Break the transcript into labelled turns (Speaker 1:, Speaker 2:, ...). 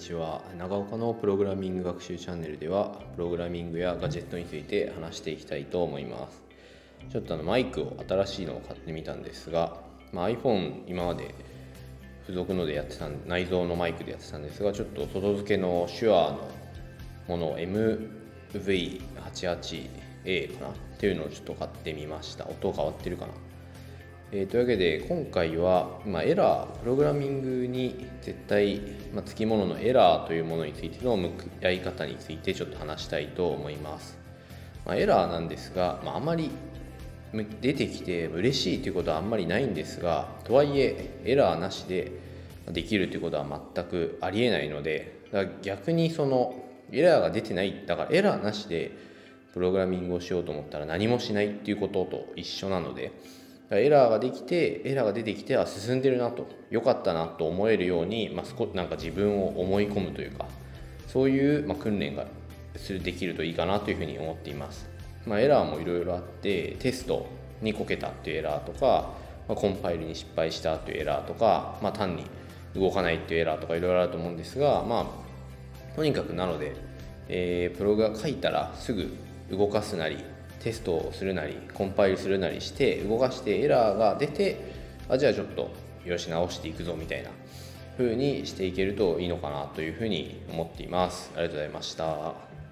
Speaker 1: ちは。長岡のプログラミング学習チャンネルではプログラミングやガジェットについて話していきたいと思います。ちょっとマイクを新しいのを買ってみたんですが、iPhone 今まで付属のでやってた内蔵のマイクでやってたんですが、ちょっと外付けの手話のものを MV88A かなっていうのをちょっと買ってみました。音変わってるかな。というわけで今回は、エラープログラミングに絶対、つきもののエラーというものについての向き合い方についてちょっと話したいと思います。エラーなんですが、あまり出てきて嬉しいということはあんまりないんですが、とはいえエラーなしでできるということは全くありえないので、だから逆にそのエラーが出てない、だからエラーなしでプログラミングをしようと思ったら何もしないっていうことと一緒なので、エラーが出てきて進んでるなと、良かったなと思えるように、なんか自分を思い込むというか、そういう、訓練ができるといいかなというふうに思っています。エラーもいろいろあって、テストにこけたっていうエラーとか、コンパイルに失敗したっていうエラーとか、単に動かないっていうエラーとかいろいろあると思うんですが、とにかくなので、プログが書いたらすぐ動かすなりテストをするなりコンパイルするなりして動かしてエラーが出て、じゃあちょっとよし直していくぞみたいな風にしていけるといいのかなというふうに思っています。ありがとうございました。